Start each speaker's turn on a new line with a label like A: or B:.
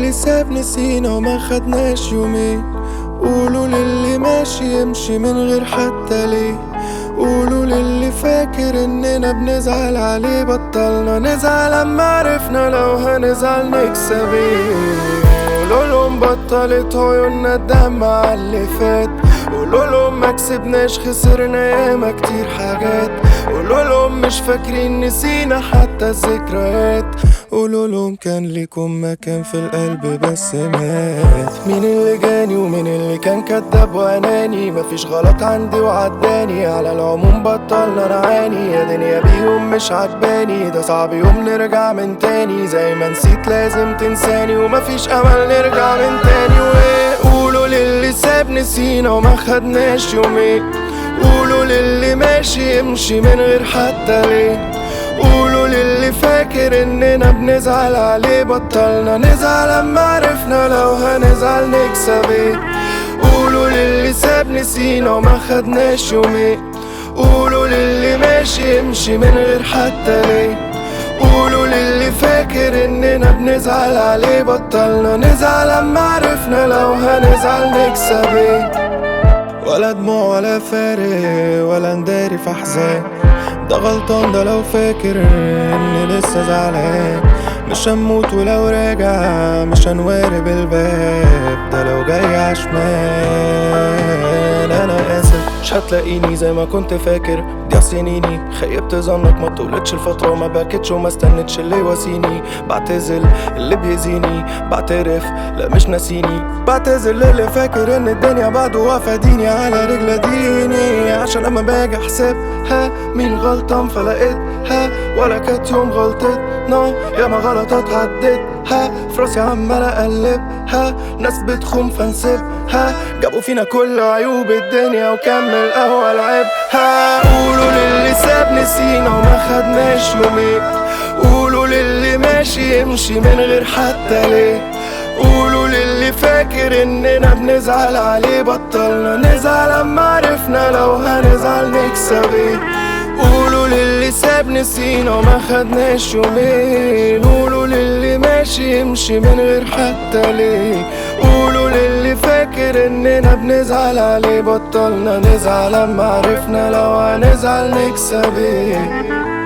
A: للي ساب نسينا وما خدناش يومين. قولوا للي ماشي يمشي من غير حتى ليه. قولوا للي فاكر اننا بنزعل عليه بطلنا نزعل اما عرفنا لو هنزعل نكسب ايه. قولوا لهم بطلت عيوننا الدم على اللي فات. قولوا لهم ما كسبناش خسرنا ياما كتير حاجات. قولوا لهم مش فاكرين نسينا حتى الذكريات. قولوا لهم كان ليكم مكان في القلب بس مات. مين اللي جاني ومين اللي كان كداب واناني؟ مفيش غلط عندي وعداني. على العموم بطلنا نعاني يا دنيا بيهم مش عجباني. ده صعب يوم نرجع من تاني زي ما نسيت لازم تنساني ومفيش امل نرجع من تاني. قولوا للي ساب نسينا وما خدناش يومين. قولوا للي ماشي يمشي من غير حتى ليه. قولوا للي فاكر اننا بنزعل عليه بطلنا نزعل اما عرفنا لو هنزعل نكسب ايه. قولوا للي ساب نسينا وما خدناش يومين. قولوا للي ماشي يمشي من غير حتى ليه. قولوا للي فاكر اننا بنزعل عليه بطلنا نزعل اما عرفنا لو هنزعل نكسب ايه. ولا دموع ولا فارق ولا نداري في احزان. ده غلطان ده لو فاكر اني لسه زعلان. مش هنموت ولو راجع مش هنوارب الباب. ده لو جاي عشمان انا اسف مش هتلاقيني زي ما كنت فاكر. ضيع سنيني خيبت ظنك ما طولتش الفترة وما بكتش وما استنتش اللي يواسيني. بعتزل اللي بيأذيني بعترف لا مش ناسيني. بعتزل للي فاكر ان الدنيا بعده وافاديني على رجل ديني. عشان اما باجي احسبها مين غلطان فلقيتها ولا كانت يوم غلطتنا. ياما غلطات عديتها في راسي عمال اقلبها. ناس بتخون فنسيبها جابوا فينا كل عيوب الدنيا وكمل اول عيبها. قولوا للي ساب نسينا وما خدناش يومين. قولوا للي ماشي يمشي من غير حتى ليه. قولوا للي فاكر اننا بنزعل عليه بطلنا نزعل اما عرفنا لو هنزعل نكسب ايه. قولوا للي ساب نسينا وما خدناش يومين. قولوا للي ماشي يمشي من غير حتى ليه. قولوا للي فاكر اننا بنزعل عليه بطلنا نزعل اما عرفنا لو هنزعل نكسب ايه.